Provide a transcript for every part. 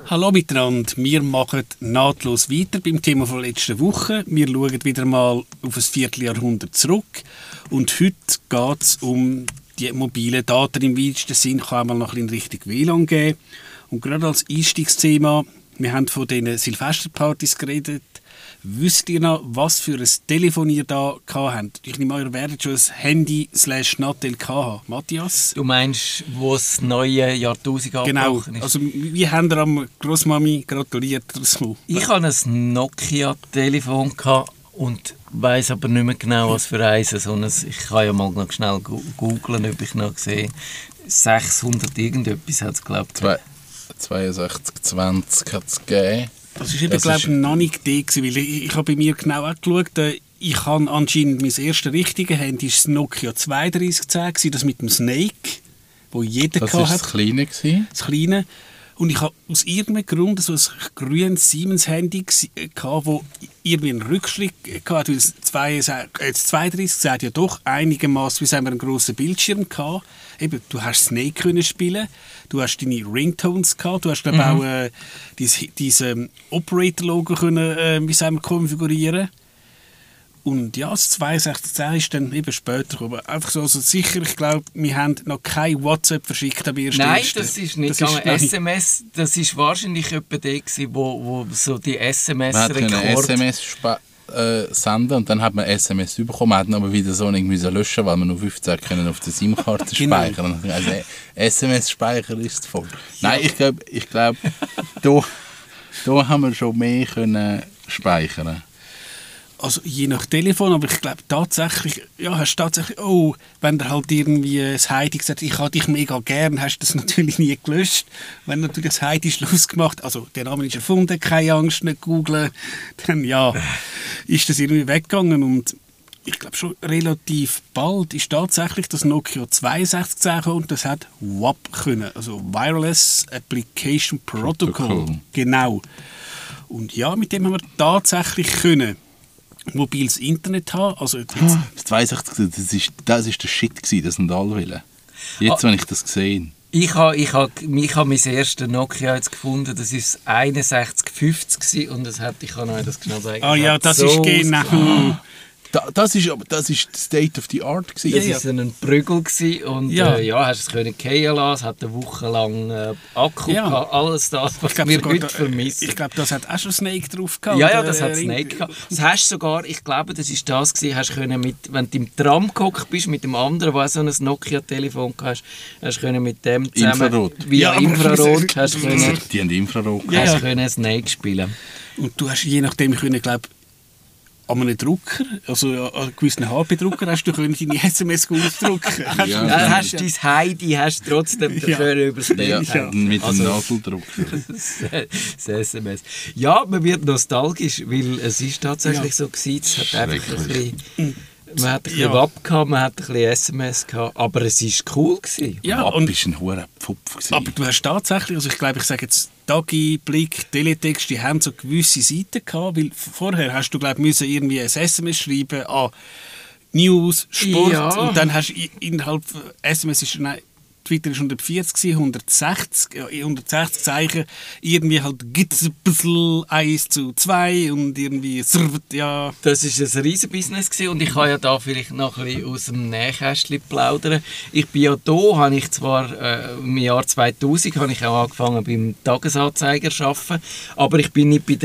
Hallo miteinander, wir machen nahtlos weiter beim Thema von letzter Woche. Wir schauen wieder mal auf ein Vierteljahrhundert zurück und heute geht es um die mobilen Daten im weitesten Sinn, kann einmal noch ein bisschen Richtung WLAN geben. Und gerade als Einstiegsthema, wir haben von diesen Silvesterpartys geredet. Wisst ihr noch, was für ein Telefon ihr da habt? Ich nehme an, ihr werdet schon ein Handy/Natel haben. Matthias? Du meinst, wo das neue Jahrtausend angebrochen ist? Genau. Also, wie haben ihr am Grossmami gratuliert? Ich hatte ein Nokia-Telefon und weiss aber nicht mehr genau, was für eins. Ich kann ja mal noch schnell googlen, ob ich noch sehe. 600 irgendetwas hat es, glaube ich. 6220 hat es gegeben. Das war eben, glaube ich, noch nicht die, weil ich habe bei mir genau auch geschaut. Ich habe anscheinend mein erstes richtiges Handy, das Nokia 3210, das mit dem Snake, wo jeder hatte. Das war das Kleine? Das Kleine. Und ich habe aus irgendeinem Grund so ein grünes Siemens-Handy gehabt, das irgendwie einen Rückschritt hatte, weil das 3210 hat ja doch einigermaßen, wie einen grossen Bildschirm gehabt. Eben, du hast Snake können spielen, du hast deine Ringtones gehabt, du hast auch dein Operator-Logo können, konfigurieren. Und ja, das 6210 ist dann eben später gekommen. Einfach so, also sicher, ich glaube, wir haben noch kein WhatsApp verschickt am ersten. Nein, das ist nicht gegangen. SMS, das war wahrscheinlich etwa der, wo so die SMS-Rekord... Man hat SMS senden und dann hat man SMS bekommen, man hat aber wieder so nicht löschen, weil man nur 15 können auf der SIM-Karte speichern. Also SMS-Speicher ist voll. Nein, ich glaube, da haben wir schon mehr können speichern. Also je nach Telefon, aber ich glaube tatsächlich, wenn der halt irgendwie das Heidi gesagt hat, ich habe dich mega gern, hast du das natürlich nie gelöscht. Wenn natürlich das Heidi Schluss gemacht, also der Name ist erfunden, keine Angst, nicht googlen, dann ist das irgendwie weggegangen und ich glaube schon relativ bald ist tatsächlich das Nokia 6210 gekommen und das hat WAP können, also Wireless Application Protocol. Genau. Und ja, mit dem haben wir tatsächlich können mobiles Internet haben. Also das 62, das ist der Shit gewesen, das sind alle wollen. Jetzt, wenn ich das gesehen. Ich habe mein erstes Nokia jetzt gefunden, das war 6150 und das hat, ich kann euch das genau sagen. Das ist genau... Das ist State of the Art gewesen. Das war ein Prügel und hast es können fallen lassen, es hat eine Woche lang Akku gehabt, alles das, was wir heute vermissen. Ich glaube, das hat auch schon Snake drauf gehabt. Ja, das hat Snake gehabt. Das hast sogar, ich glaube, das war das gewesen, hast können wenn du im Tram gehockt bist, mit dem anderen, der so ein Nokia-Telefon hast, hast können mit dem zusammen... Infrarot. Infrarot hast können... Die haben Infrarot. Hast können Snake spielen. Und du hast je nachdem können, glaube an einem Drucker, also an einem gewissen HP-Drucker, hast du deine SMS ausdrucken. Hast du dein Heidi hast trotzdem dafür über das Bild. Mit dem Naseldrucker. Das SMS. Ja, man wird nostalgisch, weil es ist tatsächlich so gewesen, es hat einfach ein bisschen... Man hat ein bisschen WAP gehabt, man hat ein bisschen SMS gehabt, aber es war cool gewesen. Ja, WAP war ein hoher Pfupf gewesen. Aber du hast tatsächlich, also ich glaube, ich sage jetzt Dagi, Blick, Teletext, die haben so gewisse Seiten gehabt, weil vorher hast du, glaube ich, irgendwie ein SMS schreiben an News, Sport und dann hast du innerhalb SMS ist Twitter war 140, 160 Zeichen. Irgendwie halt gibt es ein bisschen 1:2 und irgendwie ja. Das war ein riesen Business und ich kann ja da vielleicht noch ein bisschen aus dem Nähkästchen plaudern. Ich bin ja da, habe ich zwar im Jahr 2000 habe ich auch angefangen beim Tagesanzeiger zu arbeiten, aber ich bin nicht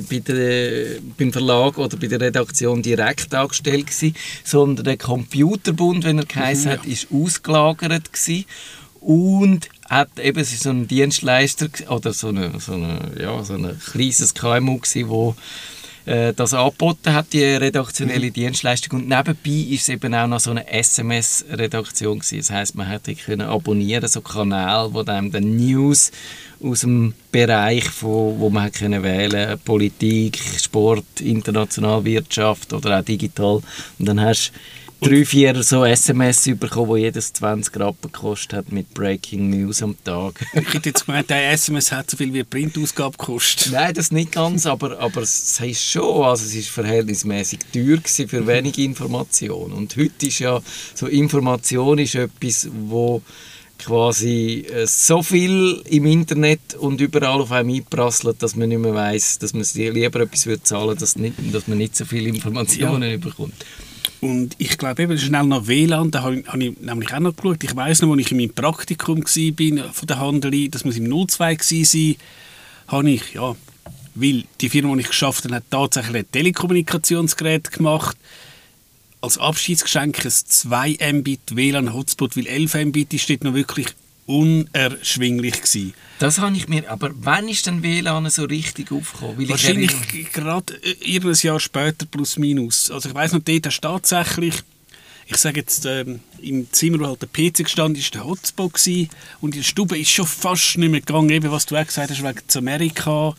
beim Verlag oder bei der Redaktion direkt angestellt gewesen, sondern der Computerbund, wenn er geheißen hat, ist ausgelagert gewesen. Und es ist so ein Dienstleister oder so ein kleines KMU gewesen, wo das angeboten hat, die redaktionelle Dienstleistung. Und nebenbei ist es eben auch noch so eine SMS-Redaktion gewesen. Das heisst, man hätte können abonnieren, so Kanäle, wo dann News aus dem Bereich, wo man können wählen, Politik, Sport, Internationalwirtschaft oder auch digital. Und dann hast 3-4 so SMS bekommen, die jedes 20 Rappen gekostet hat mit Breaking News am Tag. Ich hätte jetzt gemeint, der SMS hat so viel wie eine Printausgabe gekostet. Nein, das nicht ganz, aber es heisst schon, also es war verhältnismäßig teuer für wenig Information. Und heute ist ja so, Information ist etwas, wo quasi so viel im Internet und überall auf einem einprasselt, dass man nicht mehr weiss, dass man lieber etwas zahlen würde, dass man nicht so viele Informationen bekommt. Und ich glaube eben, schnell nach WLAN, da habe ich nämlich auch noch geschaut. Ich weiss noch, als ich in meinem Praktikum war von der Handel, das muss im 02 sein, habe ich, ja, weil die Firma, die ich geschafft habe, hat tatsächlich ein Telekommunikationsgerät gemacht. Als Abschiedsgeschenk ein 2 Mbit WLAN-Hotspot, weil 11 Mbit ist dort noch wirklich unerschwinglich gewesen. Das habe ich mir, aber wann ist denn WLAN so richtig aufgekommen? Wahrscheinlich gerade ein Jahr später plus minus. Also ich weiss noch, dort hast du tatsächlich, ich sage jetzt, im Zimmer, wo halt der PC gestanden ist, der Hotspot gewesen, und in der Stube ist schon fast nicht mehr gegangen, eben was du auch gesagt hast, wegen Amerika.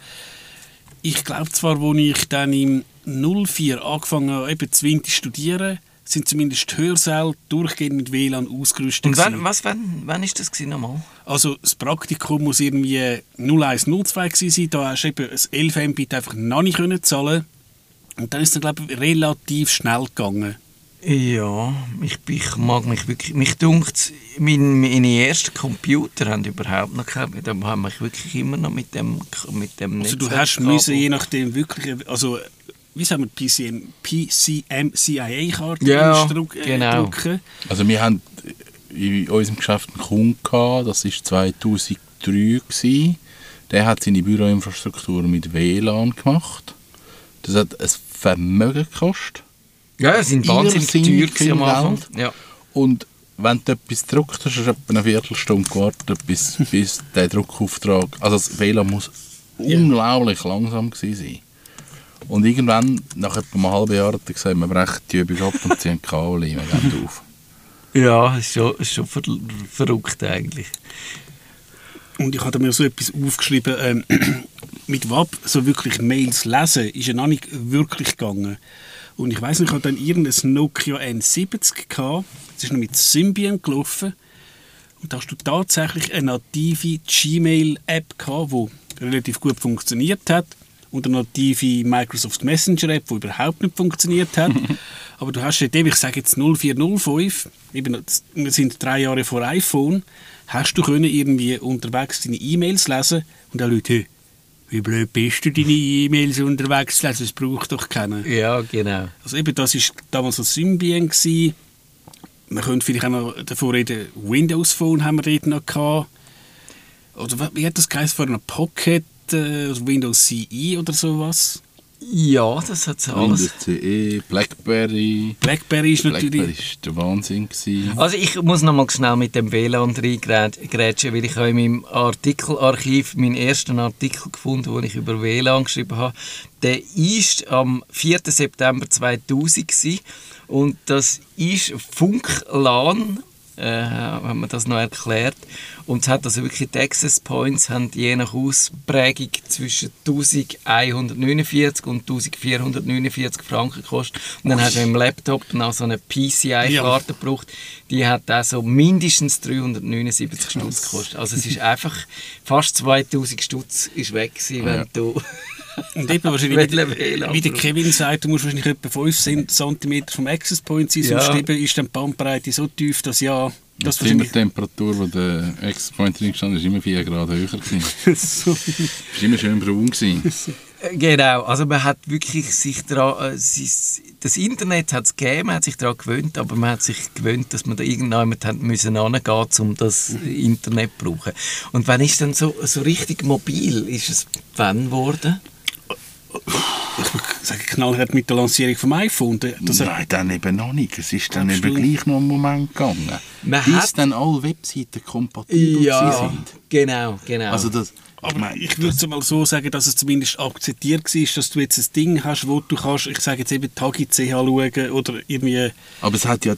Ich glaube zwar, als ich dann im 04 angefangen habe, eben zu studieren, sind zumindest die Hörsäle durchgehend mit WLAN ausgerüstet. Und wann war das nochmal? Also das Praktikum muss irgendwie 0102 sein, da hast du eben ein 11 Mbit einfach noch nicht zahlen. Und dann ist es, glaube ich, relativ schnell gegangen. Ja, ich mag mich wirklich... Mich dunkt, meine ersten Computer haben überhaupt noch keine... Da haben mich wirklich immer noch mit dem Also du hast müssen, je nachdem wirklich... Also, wie sagen wir, PCM-CIA-Karte genau. drucken? Also wir haben in unserem Geschäft einen Kunden gehabt, das war 2003 gewesen. Der hat seine Büroinfrastruktur mit WLAN gemacht. Das hat ein Vermögen gekostet. Ja, es sind wahnsinnig teuer am Anfang. Ja. Und wenn du etwas gedruckt hast, hast du etwa eine Viertelstunde gewartet, bis der Druckauftrag... Also das WLAN muss unglaublich langsam gewesen sein. Und irgendwann, nach etwa einem halben Jahr, hat er gesagt, wir brechen die Übung ab und ziehen Kabel ein, wir gehen auf. Ja, ist schon verrückt eigentlich. Und ich hatte mir so etwas aufgeschrieben, mit WAP so wirklich Mails lesen, ist ja noch nicht wirklich gegangen. Und ich weiss nicht, ich hatte dann irgendein Nokia N70 gehabt, das ist noch mit Symbian gelaufen. Und da hast du tatsächlich eine native Gmail-App gehabt, die relativ gut funktioniert hat. Und eine native Microsoft Messenger-App, die überhaupt nicht funktioniert hat. Aber du hast eben, ich sage jetzt 0405, eben, wir sind 3 Jahre vor iPhone, hast du können irgendwie unterwegs deine E-Mails lesen und dann Leute, hey, wie blöd bist du, deine E-Mails unterwegs zu lesen, das braucht doch keiner. Ja, genau. Also eben, das war damals ein Symbian gewesen. Man könnte vielleicht auch noch davor reden, Windows Phone haben wir dort noch gehabt. Oder wie hat das geheißen, vor einer Pocket, Windows CE oder sowas? Ja, das hat es alles. Windows CE, Blackberry. Blackberry ist natürlich... Blackberry war der Wahnsinn gewesen. Also ich muss noch mal schnell mit dem WLAN reingrätschen, weil ich habe in meinem Artikelarchiv meinen ersten Artikel gefunden, den ich über WLAN geschrieben habe. Der war am 4. September 2000 gewesen. Und das ist Funklan, hat man das noch erklärt. Und es hat also wirklich die Access Points haben je nach Ausprägung zwischen 1149 und 1449 Franken gekostet. Und dann hast du im Laptop noch so eine PCI-Karte gebraucht. Die hat also mindestens 379 Stutz gekostet. Also es ist einfach fast 2000 Stutz ist weg gewesen, wenn du... Und eben wahrscheinlich, wie der Kevin sagt, du musst wahrscheinlich etwa 5 cm vom Access Point sein, sonst eben ist die Bandbreite so tief, dass ja... Die Zimmertemperatur, wo der Access Point drin stand, war immer 4 Grad höher. Es war immer schön braun. Genau, also man hat wirklich sich daran... Das Internet hat es gegeben, man hat sich daran gewöhnt, aber man hat sich gewöhnt, dass man da irgendjemand hingehen musste, um das Internet zu brauchen. Und wann ist dann so richtig mobil? Ist es wann geworden? Ich würde sagen, knallhart mit der Lancierung vom iPhone. Nein, dann eben noch nicht. Es ist dann eben gleich noch einen Moment gegangen. Bis dann alle Webseiten kompatibel sind. Genau. Also das, aber ich würde mal so sagen, dass es zumindest akzeptiert war, dass du jetzt ein Ding hast, wo du kannst, ich sage jetzt eben Tagi.ch schauen oder irgendwie... Aber es hat ja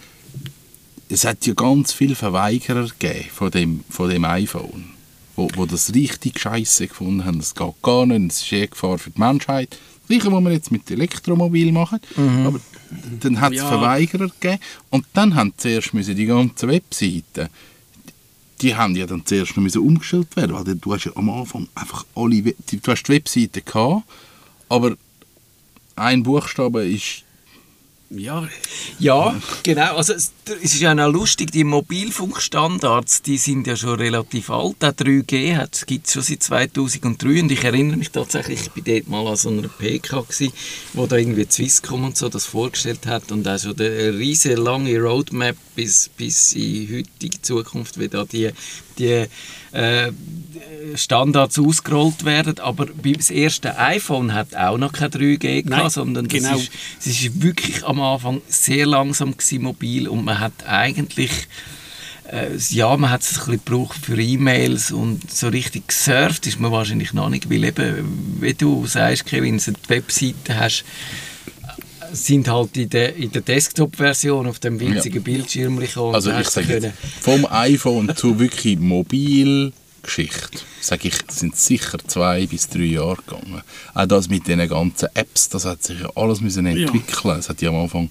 ganz viele Verweigerer gegeben von dem iPhone. Wo das richtig scheisse gefunden haben. Das geht gar nicht, es ist eine Gefahr für die Menschheit. Das Gleiche, was wir jetzt mit Elektromobil machen. Aber dann hat es Verweigerer gegeben. Und dann haben zuerst die ganzen Webseiten, die haben ja dann zuerst noch umgestellt werden. Weil du hast ja am Anfang einfach du hast die Webseiten gehabt, aber ein Buchstabe ist Ja, Ja, genau. Also es ist ja auch lustig, die Mobilfunkstandards, die sind ja schon relativ alt. Auch 3G gibt es schon seit 2003 und ich erinnere mich tatsächlich, ich war dort mal an so einer PK gewesen, wo da irgendwie Swisscom und so das vorgestellt hat und auch schon eine riesige lange Roadmap bis in heutige Zukunft, wie da die Standards ausgerollt werden, aber das erste iPhone hat auch noch kein 3G gehabt, sondern genau. es ist wirklich am Anfang sehr langsam gewesen, mobil, und man hat eigentlich man hat es ein bisschen gebraucht für E-Mails und so richtig gesurft ist man wahrscheinlich noch nicht, weil eben, wie du sagst, Kevin, wenn du die Webseite hast, sind halt in der Desktop-Version auf dem winzigen Bildschirm gekommen. Also ich sage jetzt, vom iPhone zu wirklich Mobilgeschichte, sage ich, sind sicher 2 bis 3 Jahre gegangen. Auch das mit diesen ganzen Apps, das hat sich ja alles müssen entwickeln. Es hat ja am Anfang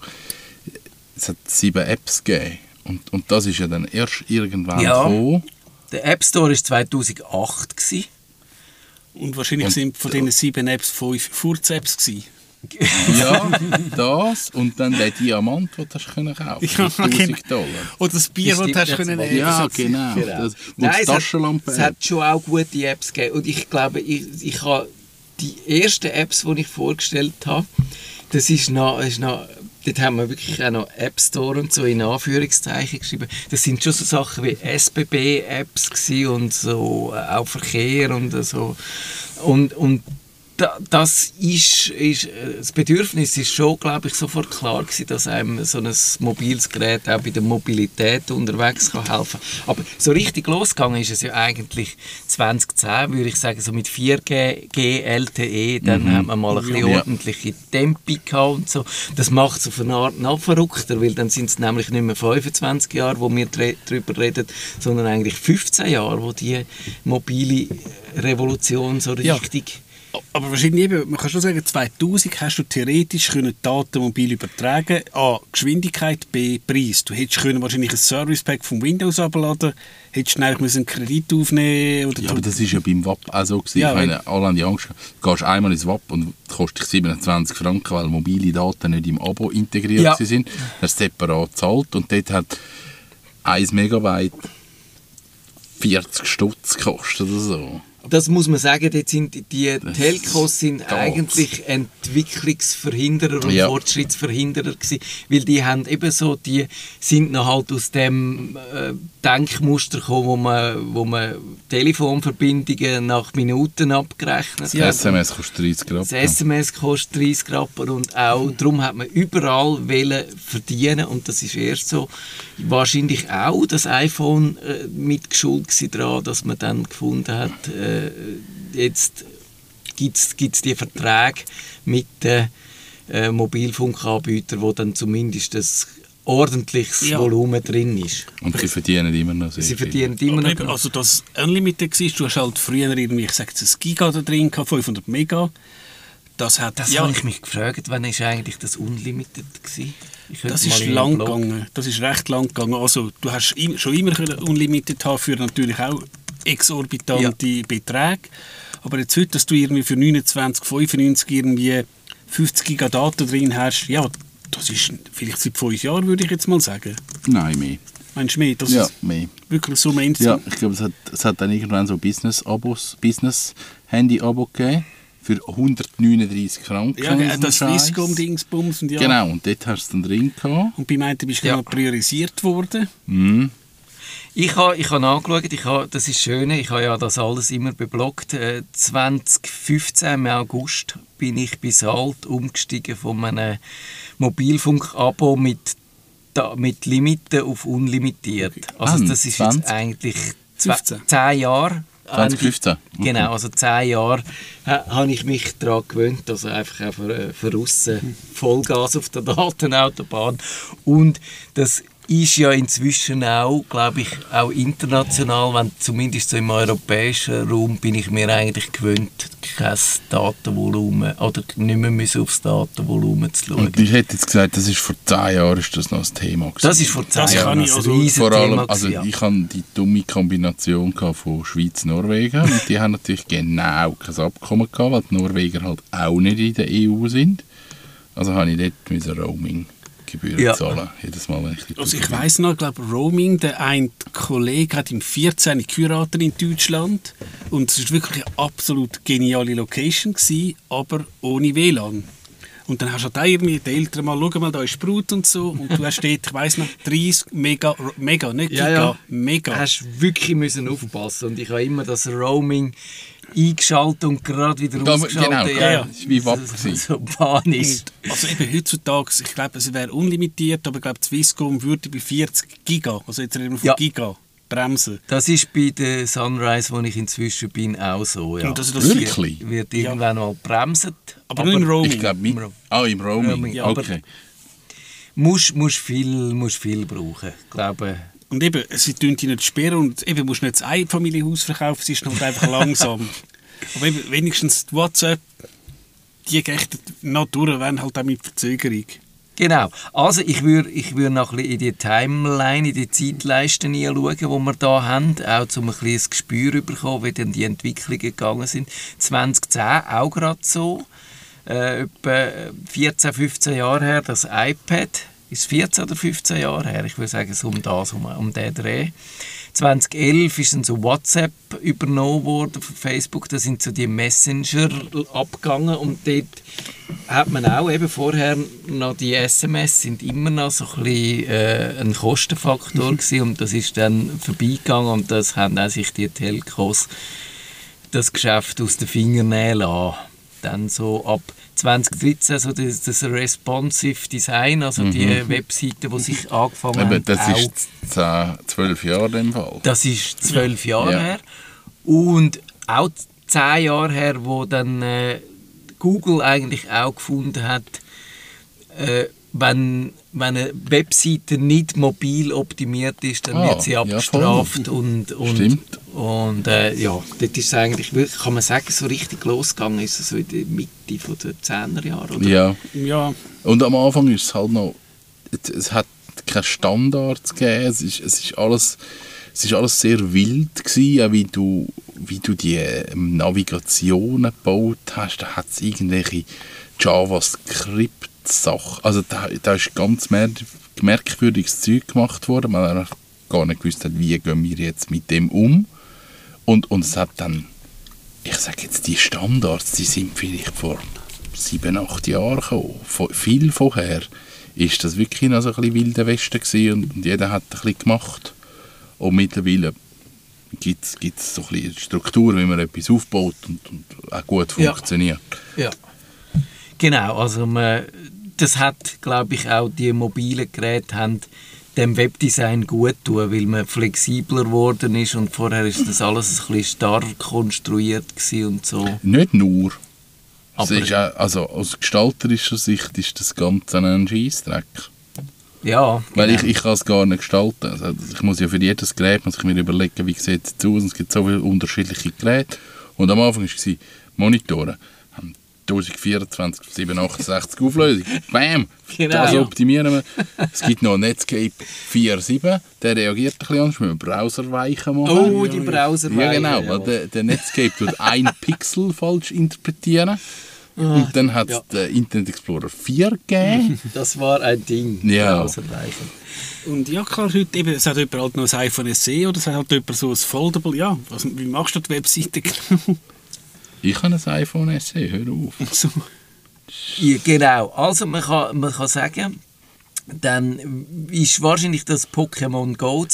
7 Apps gegeben. Und das ist ja dann erst irgendwann gekommen. Der App Store war 2008 gewesen. Und wahrscheinlich sind von diesen 7 Apps 5 Furz-Apps gewesen. Ja, das und dann der Diamant, den du kaufen konntest, Ja, für $1000. Oder das Bier, das du hast können nehmen. Ja, genau. Das, Nein, die Taschenlampe. es hat schon auch gute Apps gegeben. Und ich glaube, ich habe die ersten Apps, die ich vorgestellt habe, das ist noch dort haben wir wirklich auch noch App Store und so in Anführungszeichen geschrieben. Das sind schon so Sachen wie SBB-Apps und so, auch Verkehr und so. Und das Bedürfnis ist schon, glaube ich, sofort klar gewesen, dass einem so ein mobiles Gerät auch bei der Mobilität unterwegs kann helfen. Aber so richtig losgegangen ist es ja eigentlich 2010, würde ich sagen, so mit 4G LTE, dann hat man mal ein bisschen ordentliche Tempi gehabt und so. Das macht es auf eine Art noch verrückter, weil dann sind es nämlich nicht mehr 25 Jahre, wo wir darüber reden, sondern eigentlich 15 Jahre, wo die mobile Revolution so richtig... Aber wahrscheinlich eben, man kann schon sagen, 2000 hast du theoretisch können Daten mobil übertragen. A, Geschwindigkeit, B, Preis. Du hättest können wahrscheinlich ein Service Pack vom Windows abladen, hättest schnell einen Kredit aufnehmen oder... Ja, aber das ist ja beim WAP auch so gewesen. Ja, ich meine, alle haben die Angst, du gehst einmal ins WAP und es kostet dich 27 Franken, weil mobile Daten nicht im Abo integriert sind. Das ist separat gezahlt und dort hat 1 Megabyte 40 Stutz gekostet oder so. Das muss man sagen, dort sind die Telcos sind eigentlich Entwicklungsverhinderer und Fortschrittsverhinderer gewesen, weil die haben eben so, die sind noch halt aus dem Denkmuster gekommen, wo man Telefonverbindungen nach Minuten abgerechnet hat. Das SMS kostet 30 Rappen. Das SMS kostet 30 Rappen und auch darum hat man überall verdienen und das ist erst so wahrscheinlich auch das iPhone mitgeschuldet daran, dass man dann gefunden hat, jetzt gibt es die Verträge mit den Mobilfunkanbietern, wo dann zumindest das ordentliches Volumen drin ist. Und sie verdienen immer noch sehr viel. Also das Unlimited war, du hast halt früher irgendwie, ich sage es, 1 Giga da drin gehabt, 500 Mega. Das habe ich mich gefragt, wann ist eigentlich das Unlimited gewesen? Das ist lang gegangen. Das ist recht lang gegangen. Also du hast schon immer Unlimited haben für natürlich auch exorbitante Beträge. Aber jetzt heute, dass du irgendwie für 29,95 irgendwie 50 Giga Daten drin hast, ja, das ist vielleicht seit 5 Jahren, würde ich jetzt mal sagen. Nein, mehr. Meinst du mehr? Das ja, ist mehr. Wirklich so Mainstream? Ja, ich glaube, es hat dann irgendwann so Business-Handy-Abo gegeben für 139 Franken. Ja, das Swisscom-Dingsbums. Ja. Genau, und dort hast du es dann drin gehabt. Und bei meinen bist du noch priorisiert worden. Mhm. Ich habe nachgeschaut, das ist schön, ich habe ja das alles immer bebloggt. 2015 im August bin ich bis Salt umgestiegen von einem Mobilfunk-Abo mit Limite auf unlimitiert. Also das ist jetzt eigentlich 10 Jahre. 2015? Okay. Genau, also 10 Jahre habe ich mich daran gewöhnt, also einfach auch für aussen Vollgas auf der Datenautobahn. Und das ist ja inzwischen auch, glaube ich, auch international, wenn zumindest so im europäischen Raum bin ich mir eigentlich gewöhnt, kein Datenvolumen oder nicht mehr aufs Datenvolumen zu schauen. Und ich hätte jetzt gesagt, das ist vor 10 Jahren ist das noch ein Thema gewesen. Das ist vor 10 Jahren ein vor allem, Thema also gewesen, ich hatte die dumme Kombination von Schweiz und Norwegen und die haben natürlich genau kein Abkommen gehabt, weil die Norweger halt auch nicht in der EU sind. Also habe ich dort Roaming Internetgebühren zahlen. Jedes Mal, wenn ich Also ich weiss noch, ich glaube Roaming, der ein Kollege hat im 14 geheiratet in Deutschland und es war wirklich eine absolut geniale Location gewesen, aber ohne WLAN. Und dann hast du halt irgendwie die Eltern mal, schau mal, da ist Brut und so und du hast dort, ich weiss noch, 30 Mega, nicht Giga, Mega. Du hast wirklich müssen aufpassen und ich habe immer das Roaming eingeschaltet und gerade wieder ausgeschaltet. Genau, ja. Das war wie Wappen. So panisch. Also eben heutzutage, ich glaube, es wäre unlimitiert, aber ich glaube, Swisscom würde bei 40 Giga, also jetzt reden wir von Giga, bremsen. Das ist bei der Sunrise, wo ich inzwischen bin, auch so. Ja. Und also das Wirklich? Wird irgendwann mal bremsen. Aber nur im Roaming. Ich glaube, im Roaming. Ja, okay. Musst viel brauchen, glaube. Und eben, sie tun die nicht sperren und eben musst du nicht das Einfamilienhaus verkaufen, es ist halt einfach langsam. Aber eben, wenigstens die WhatsApp, die gehen noch durch, wenn halt auch mit Verzögerung. Genau. Also ich würde noch ein bisschen in die Timeline, in die Zeitleiste hineinschauen, die wir hier haben, auch um ein bisschen ein Gespür zu bekommen, wie dann die Entwicklungen gegangen sind. 2010 auch gerade so, etwa 14, 15 Jahre her, das iPad. Ist 14 oder 15 Jahre her? Ich würde sagen, so um den Dreh. 2011 ist dann so WhatsApp übernommen worden von Facebook. Da sind so die Messenger abgegangen und dort hat man auch eben vorher noch die SMS sind immer noch so ein bisschen ein Kostenfaktor gewesen und das ist dann vorbeigegangen und das haben auch sich die Telcos das Geschäft aus den Fingern nehmen lassen. Dann so ab 2013 so das Responsive Design, also die Webseiten, die sich angefangen haben. Das ist 12 Jahre im Fall. Das ist 12 Jahre her. Und auch 10 Jahre her, wo dann Google eigentlich auch gefunden hat, wenn eine Webseite nicht mobil optimiert ist, dann wird sie abgestraft. Und dort ist es eigentlich, kann man sagen, so richtig losgegangen ist es so in der Mitte der 10er Jahre, oder? Ja. Und am Anfang ist es halt noch, es hat keine Standards gegeben, es ist alles sehr wild gewesen, auch wie du die Navigationen gebaut hast, da hat es irgendwelche JavaScript-Sachen, also da ist ganz merkwürdiges Zeug gemacht worden, man hat gar nicht gewusst, wie gehen wir jetzt mit dem um. Und es hat dann, ich sage jetzt, die Standards, die sind vielleicht vor 7, 8 Jahren gekommen. Viel vorher ist das wirklich noch so ein bisschen Wilde Westen gewesen und jeder hat ein bisschen gemacht. Und mittlerweile gibt es so ein bisschen Struktur, wie man etwas aufbaut und auch gut funktioniert. Ja. Genau, also das hat, glaube ich, auch die mobilen Geräte haben dem Webdesign gut tun, weil man flexibler geworden ist und vorher ist das alles ein bisschen starr konstruiert und so. Nicht nur. Ist auch, also aus gestalterischer Sicht ist das Ganze ein Scheissdreck. Ja, genau. Weil ich kann es gar nicht gestalten. Also ich muss ja für jedes Gerät muss ich mir überlegen, wie sieht es aus. Es gibt so viele unterschiedliche Geräte. Und am Anfang war es Monitore. 1024, 768 Auflösung. Bam! Genau. Das optimieren wir. Es gibt noch Netscape 4.7, der reagiert ein bisschen anders. Wir müssen Browserweichen machen. Oh, die Browserweichen. Ja, genau. Ja. Weil der Netscape tut ein Pixel falsch interpretieren. Und dann hat es den Internet Explorer 4 gegeben. Das war ein Ding. Ja. Browserweichen. Und ja, klar, heute eben, es hat jemand halt noch ein iPhone SE oder es hat halt jemand so ein Foldable. Ja, wie machst du die Webseite genau? Ich habe ein iPhone SE, hör auf. So. Ja, genau. Also man kann sagen, dann ist wahrscheinlich das Pokémon Go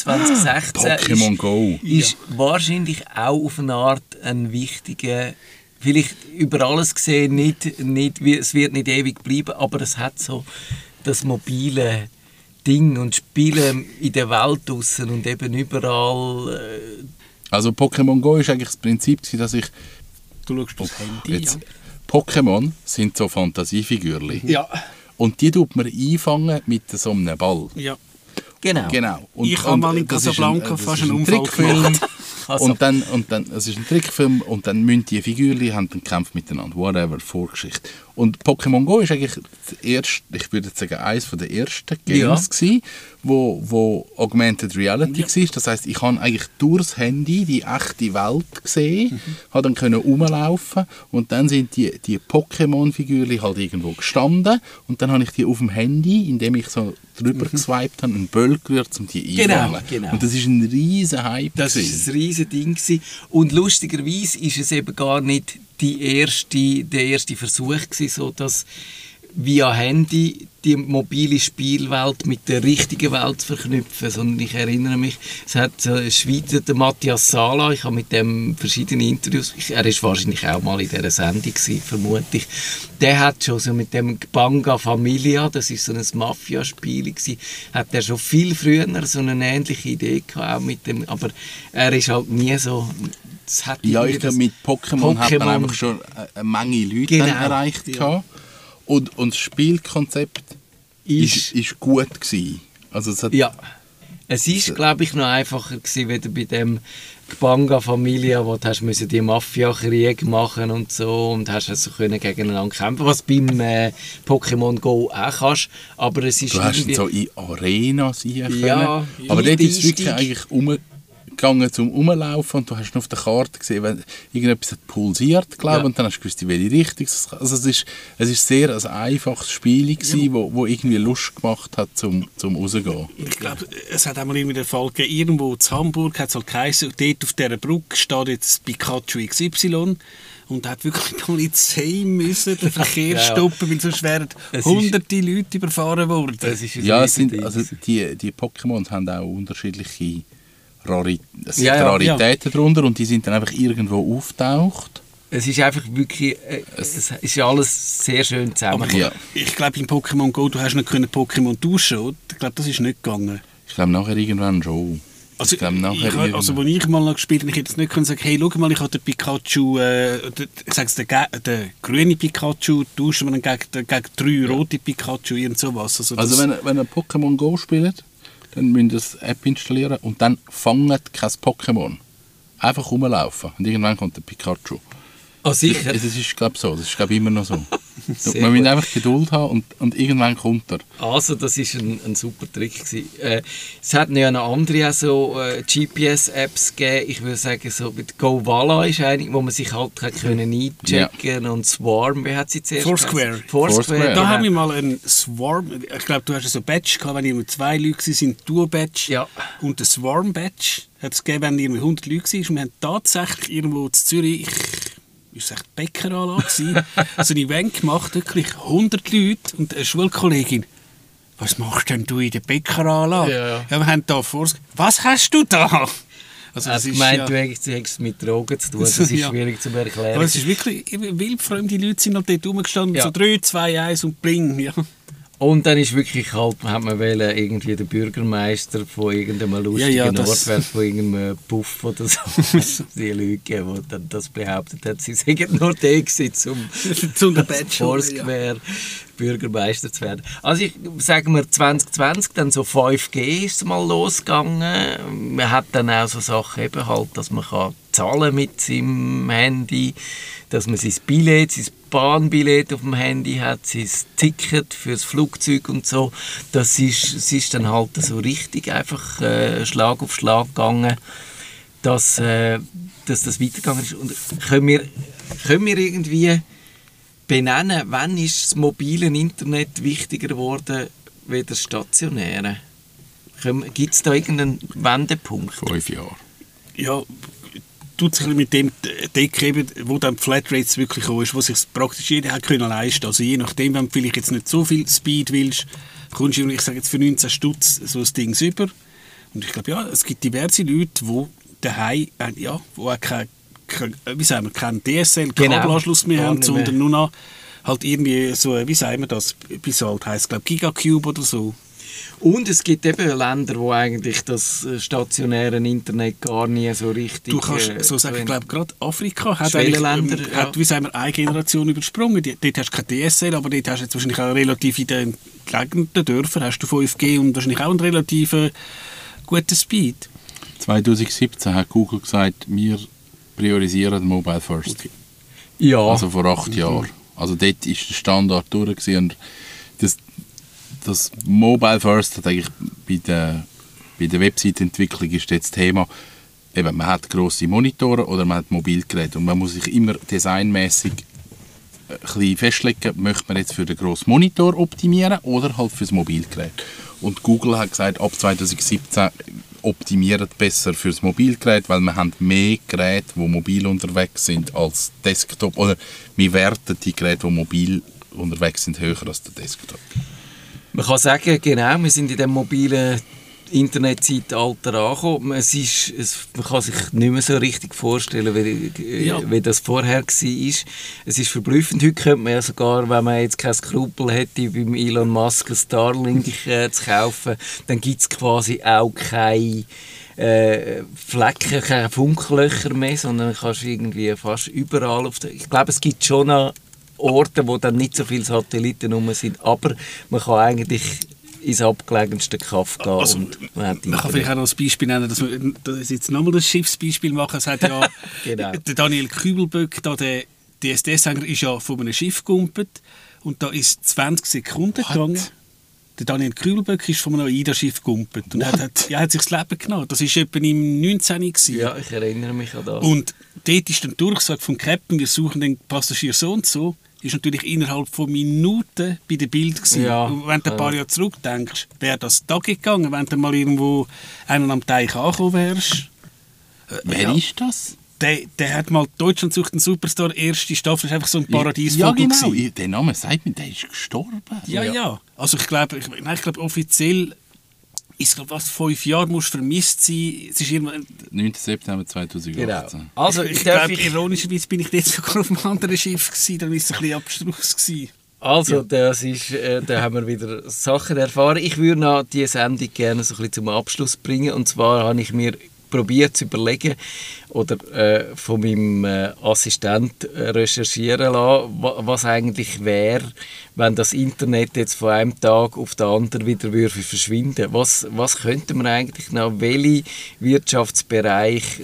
2016 ist wahrscheinlich auch auf eine Art ein wichtiger, vielleicht über alles gesehen, nicht, es wird nicht ewig bleiben, aber es hat so das mobile Ding und Spielen in der Welt draussen und eben überall. Also Pokémon Go ist eigentlich das Prinzip, dass ich du schaust aufs Handy. Jetzt, Pokémon sind so Fantasiefigürchen. Ja. Und die tut man einfangen mit so einem Ball. Ja. Genau. Und, ich habe mal in Casablanca fast einen Unfall gemacht. Und dann, es ist ein Trickfilm und dann müssen die Figürchen haben dann kämpfen miteinander, whatever, Vorgeschichte. Und Pokémon Go ist eigentlich das erste, ich würde sagen, eines der ersten Games gewesen, wo Augmented Reality war. Das heisst, ich habe eigentlich durchs Handy die echte Welt gesehen, habe dann können rumlaufen und dann sind die Pokémon-Figürchen halt irgendwo gestanden und dann habe ich die auf dem Handy, indem ich so drüber geswiped habe, einen Böll gerührt, um die einzufangen. Genau. Und das ist ein riesen Hype. Das war ein riesen Ding gewesen. Und lustigerweise ist es eben gar nicht der erste Versuch gewesen, so dass via Handy die mobile Spielwelt mit der richtigen Welt zu verknüpfen. Sondern ich erinnere mich, es hat ein Schweizer, der Matthias Sala, ich habe mit dem verschiedene Interviews, er war wahrscheinlich auch mal in dieser Sendung gewesen, vermute ich. Der hat schon so mit dem Banga Familia, das ist so ein Mafia-Spiel gewesen, hat er schon viel früher so eine ähnliche Idee gehabt, auch mit dem, aber er ist halt nie so... Ja, ich glaube, mit Pokémon hat man einfach schon eine Menge Leute dann erreicht. Ja. Und das Spielkonzept ist gut gewesen. Also es hat ist, glaube ich, noch einfacher gewesen, wie bei dem Banga Familia, wo du hast die Mafia-Krieg machen und so und hast also können gegeneinander kämpfen, was beim Pokémon Go auch kannst. Aber es ist du hast so in Arenas können. Ja, aber dort ist es wirklich eigentlich gegangen zum Rumlaufen und du hast auf der Karte gesehen, wenn irgendetwas hat pulsiert, glaube und dann hast du gewusst, in welche Richtung. Also es ist sehr ein einfaches Spiel gewesen, wo irgendwie Lust gemacht hat zum rauszugehen. Ich glaube, es hat einmal irgendwie den Fall gegeben, irgendwo in Hamburg hat es halt geheißen, dort auf dieser Brücke steht jetzt Pikachu XY und hat wirklich die Polizei müssen den Verkehr stoppen, weil sonst wären hunderte Leute überfahren worden. Die Pokémons haben auch unterschiedliche Raritäten darunter und die sind dann einfach irgendwo auftaucht. Es ist einfach wirklich, es ist alles sehr schön zusammen. Ich glaube, in Pokémon Go, du hast nicht Pokémon tauschen, oder? Ich glaube, das ist nicht gegangen. Ich glaube, nachher irgendwann schon. Also, als ich mal noch gespielt habe, ich hätte jetzt nicht können sagen, hey, schau mal, ich habe den Pikachu, den grünen Pikachu, tauschen wir dann gegen 3 rote Pikachu, irgend sowas. Also wenn ihr Pokémon Go spielt, dann müsst ihr eine App installieren und dann fangt kein Pokémon. Einfach rumlaufen und irgendwann kommt der Pikachu. Oh, sicher? Das ist, glaube ich, so. Das ist, glaube ich, immer noch so. Man muss einfach Geduld haben und irgendwann kommt er. Also, das war ein super Trick gewesen. Es hat ja noch andere so GPS-Apps gegeben. Ich würde sagen, so mit GoVala ist eine, wo man sich halt einchecken und Swarm, wie hat sie zuerst Foursquare. Da haben wir mal einen Swarm, ich glaube, du hast so ein Badge gehabt, wenn ihr mit 2 Leute sind, Duo-Badge. Ja. Und der Swarm-Badge hat es gegeben, wenn ihr mit 100 Leute waren. Und wir haben tatsächlich irgendwo in Zürich, ist echt Bäckeranlage, so ein Event gemacht, wirklich 100 Leute und eine Schulkollegin. Was machst denn du in der Bäckeranlage? Ja, wir haben da was hast du da? Also das gemeint, du hättest mit Drogen zu tun, das ist schwierig zu erklären. Aber es ist wirklich, wildfremde Leute sind halt dort rumgestanden, so 3, 2, 1 und bling, ja. Und dann ist wirklich halt, hat man wollen, irgendwie den Bürgermeister von irgendeinem lustigen Ort, von irgendeinem Puff oder so, die Leute, die dann das behauptet hat, sie seien nur da gewesen, zum Foursquare Bürgermeister zu werden. Also ich sage mal 2020, dann so 5G ist es mal losgegangen. Man hat dann auch so Sachen eben halt, dass man kann zahlen mit seinem Handy, dass man sein Billett, sein Bahnbillett auf dem Handy hat, sein Ticket fürs Flugzeug und so. Das ist dann halt so richtig einfach Schlag auf Schlag gegangen, dass das weitergegangen ist. Und können wir irgendwie benennen, wann ist das mobile Internet wichtiger geworden als das stationäre? Gibt es da irgendeinen Wendepunkt? 5 Jahre. Ja, tut sich mit dem decken, wo dann die Flatrates wirklich gekommen ist, wo sich praktisch jeder hat können leisten. Also je nachdem, wenn du vielleicht jetzt nicht so viel Speed willst, kommst du, ich sage jetzt für 19 Stutz so ein Ding über. Und ich glaube, es gibt diverse Leute, die daheim, wo auch keinen DSL-Kabelanschluss mehr haben, sondern nur noch halt irgendwie so, wie sagen wir das, bis halt heisst, glaube Gigacube oder so. Und es gibt eben Länder, wo eigentlich das stationäre Internet gar nie so richtig... Du kannst so sagen, ich glaube, gerade Afrika hat wie sagen wir, eine Generation übersprungen. Dort hast du kein DSL, aber dort hast du jetzt wahrscheinlich auch relativ in den gelegenen Dörfern hast du 5G und wahrscheinlich auch einen relativ guten Speed. 2017 hat Google gesagt, wir priorisieren Mobile First. Okay. Ja. Also vor 8 Jahren. Also dort war der Standard durch und das Mobile First hat eigentlich bei der Website-Entwicklung ist jetzt das Thema, eben, man hat grosse Monitore oder man hat Mobilgeräte und man muss sich immer designmäßig ein bisschen festlegen, möchte man jetzt für den grossen Monitor optimieren oder halt für das Mobilgerät. Und Google hat gesagt, ab 2017 optimiert besser für das Mobilgerät, weil wir haben mehr Geräte, die mobil unterwegs sind als Desktop, oder wir werten die Geräte, die mobil unterwegs sind, höher als der Desktop. Man kann sagen, genau, wir sind in dem mobilen Internetzeitalter angekommen. Man kann sich nicht mehr so richtig vorstellen, wie das vorher war. Es ist verblüffend. Heute könnte man ja sogar, wenn man jetzt kein Skrupel hätte, beim Elon Musk ein Starlink zu kaufen, dann gibt es quasi auch keine Flecken, keine Funklöcher mehr, sondern kannst irgendwie fast überall ich glaube, es gibt schon noch Orte, wo dann nicht so viele Satelliten rum sind, aber man kann eigentlich ins abgelegenste Kaff gehen. Also, und man kann vielleicht auch noch ein Beispiel nennen, dass wir jetzt nochmal das Schiffsbeispiel machen. Es hat ja genau. Der Daniel Kübelböck, der DSD-Sänger, ist ja von einem Schiff gegumpelt und da ist 20 Sekunden gegangen. Der Daniel Kübelböck ist von einem AIDA-Schiff gegumpelt und hat sich das Leben genommen. Das war etwa im 19. Ja, ich erinnere mich an das. Und dort ist dann Durchsage vom Captain, wir suchen den Passagier so und so, ist natürlich innerhalb von Minuten bei der Bild gewesen. Ja, und wenn du ein paar Jahre zurückdenkst, wäre das da gegangen, wenn du mal irgendwo einen am Teich angekommen wärst. Wer ist das? Der hat mal «Deutschland sucht einen Superstar», erste Staffel, ist einfach so ein Paradiesvogel. Ja, genau. Der Name sagt mir, der ist gestorben. Ja. Also ich glaube offiziell ist, 5 Jahre musst vermisst sein. Es ist 9. September 2018. Genau. Also ich glaube, ironischerweise bin ich jetzt sogar auf einem anderen Schiff gewesen, dann war es ein bisschen abstrus gewesen. Also, das ist, da haben wir wieder Sachen erfahren. Ich würde noch diese Sendung gerne so ein bisschen zum Abschluss bringen. Und zwar habe ich mir probiert zu überlegen oder von meinem Assistent recherchieren lassen, was eigentlich wäre, wenn das Internet jetzt von einem Tag auf den anderen wieder verschwinden würde. Was könnte man eigentlich noch, welche Wirtschaftsbereiche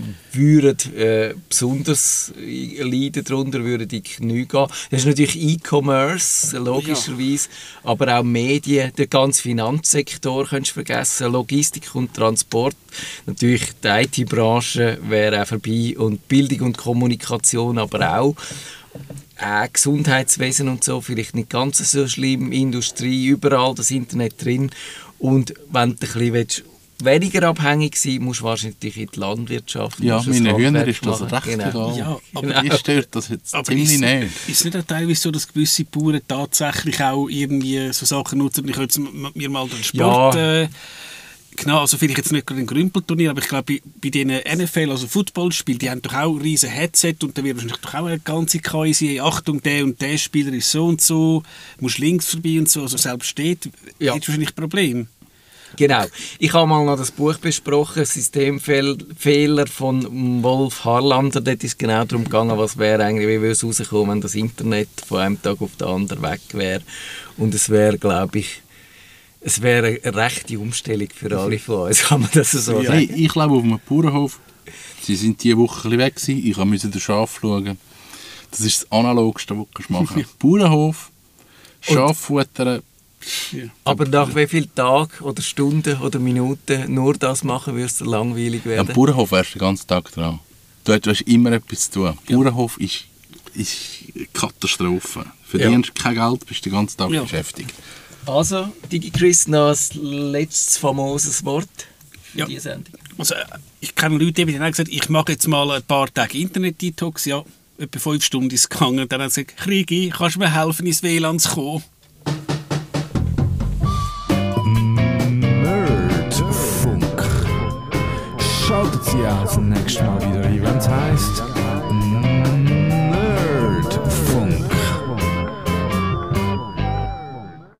würden besonders leiden darunter, würden die Knie gehen. Das ist natürlich E-Commerce, logischerweise, aber auch Medien, der ganze Finanzsektor könntest du vergessen, Logistik und Transport, natürlich die IT-Branche wäre auch vorbei und Bildung und Kommunikation aber auch. Gesundheitswesen und so, vielleicht nicht ganz so schlimm, Industrie, überall das Internet drin. Und wenn du ein bisschen weniger abhängig sein willst, musst du wahrscheinlich in die Landwirtschaft. Ja, meine Hühner ist das recht genau. egal. Ja, aber genau. Ihr stört das jetzt ziemlich näher. Ist es nicht auch teilweise so, dass gewisse Bauern tatsächlich auch irgendwie so Sachen nutzen? Ich habe jetzt mir mal den Sport... Genau, also vielleicht jetzt nicht gerade ein Grümpelturnier, aber ich glaube, bei den NFL, also Footballspielen, die haben doch auch ein riesen Headset und da wird wahrscheinlich doch auch eine ganze KI sein, Achtung, der und der Spieler ist so und so, musst links vorbei und so, also selbst steht, hättest wahrscheinlich Probleme. Genau. Ich habe mal noch das Buch besprochen, Systemfehler von Wolf Harlander. Dort ist genau darum gegangen, was wäre eigentlich, wie würde es rauskommen, wenn das Internet von einem Tag auf den anderen weg wäre. Und es wäre, glaube ich, eine rechte Umstellung für alle von uns, kann man das so sagen? Hey, ich glaube auf einem Bauernhof, sie sind diese Woche ein bisschen weg gewesen, ich musste den Schaf schauen. Das ist das Analogste, was du machen kannst. Bauernhof, Schaf futtern. Ja. Aber nach wie vielen Tagen oder Stunden oder Minuten nur das machen, würde es langweilig werden? Am Bauernhof wärst du den ganzen Tag dran. Du hast immer etwas zu tun. Ja. Bauernhof ist Katastrophe. Verdienst kein Geld, bist den ganzen Tag beschäftigt. Also, DigiChris, noch ein letztes famoses Wort für diese Sendung. Also, ich kenne Leute, die haben gesagt, ich mache jetzt mal ein paar Tage Internet-Detox. Ja, etwa 5 Stunden ist es gegangen. Und dann haben sie gesagt, Kriegi, kannst du mir helfen, ins WLAN zu kommen? Nerdfunk. Schaltet Sie auch das nächste Mal wieder ein, wenn es heisst